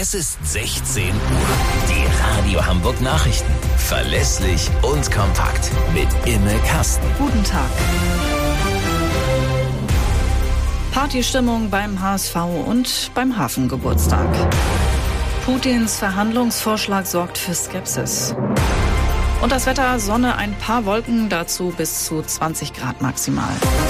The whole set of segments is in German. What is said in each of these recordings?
Es ist 16 Uhr. Die Radio Hamburg Nachrichten. Verlässlich und kompakt. Mit Imme Kasten. Guten Tag. Partystimmung beim HSV und beim Hafengeburtstag. Putins Verhandlungsvorschlag sorgt für Skepsis. Und das Wetter, Sonne, ein paar Wolken, dazu bis zu 20 Grad maximal.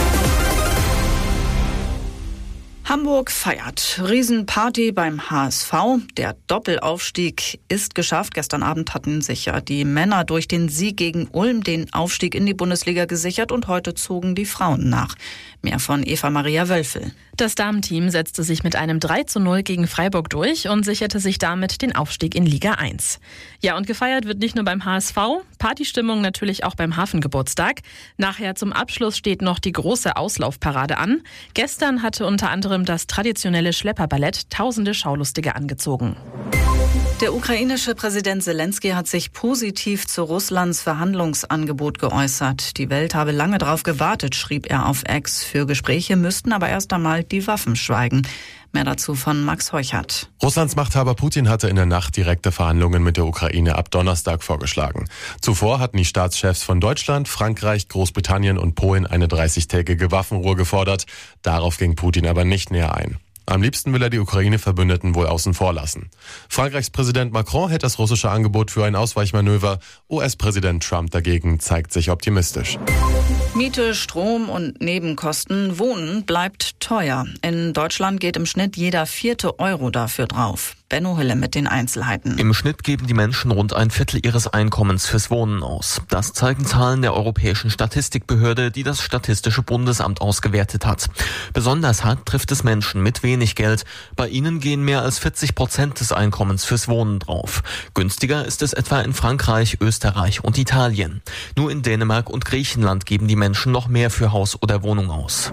Hamburg feiert. Riesenparty beim HSV. Der Doppelaufstieg ist geschafft. Gestern Abend hatten sich ja die Männer durch den Sieg gegen Ulm den Aufstieg in die Bundesliga gesichert und heute zogen die Frauen nach. Mehr von Eva-Maria Wölfel. Das Damenteam setzte sich mit einem 3:0 gegen Freiburg durch und sicherte sich damit den Aufstieg in Liga 1. Ja, und gefeiert wird nicht nur beim HSV, Partystimmung natürlich auch beim Hafengeburtstag. Nachher zum Abschluss steht noch die große Auslaufparade an. Gestern hatte unter anderem das traditionelle Schlepperballett tausende Schaulustige angezogen. Der ukrainische Präsident Zelensky hat sich positiv zu Russlands Verhandlungsangebot geäußert. Die Welt habe lange darauf gewartet, schrieb er auf X. Für Gespräche müssten aber erst einmal die Waffen schweigen. Mehr dazu von Max Heuchert. Russlands Machthaber Putin hatte in der Nacht direkte Verhandlungen mit der Ukraine ab Donnerstag vorgeschlagen. Zuvor hatten die Staatschefs von Deutschland, Frankreich, Großbritannien und Polen eine 30-tägige Waffenruhe gefordert. Darauf ging Putin aber nicht näher ein. Am liebsten will er die Ukraine-Verbündeten wohl außen vor lassen. Frankreichs Präsident Macron hält das russische Angebot für ein Ausweichmanöver. US-Präsident Trump dagegen zeigt sich optimistisch. Miete, Strom und Nebenkosten. Wohnen bleibt teuer. In Deutschland geht im Schnitt jeder 4. Euro dafür drauf. Benno Hille mit den Einzelheiten. Im Schnitt geben die Menschen rund ein Viertel ihres Einkommens fürs Wohnen aus. Das zeigen Zahlen der Europäischen Statistikbehörde, die das Statistische Bundesamt ausgewertet hat. Besonders hart trifft es Menschen mit wenig Geld. Bei ihnen gehen mehr als 40% des Einkommens fürs Wohnen drauf. Günstiger ist es etwa in Frankreich, Österreich und Italien. Nur in Dänemark und Griechenland geben die Menschen noch mehr für Haus oder Wohnung aus.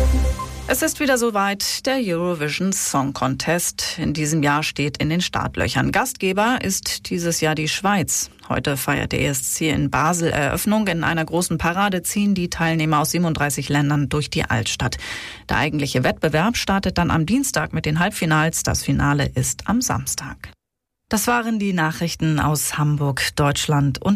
Es ist wieder soweit, der Eurovision Song Contest. In diesem Jahr steht in den Startlöchern. Gastgeber ist dieses Jahr die Schweiz. Heute feiert der ESC in Basel Eröffnung. In einer großen Parade ziehen die Teilnehmer aus 37 Ländern durch die Altstadt. Der eigentliche Wettbewerb startet dann am Dienstag mit den Halbfinals. Das Finale ist am Samstag. Das waren die Nachrichten aus Hamburg, Deutschland und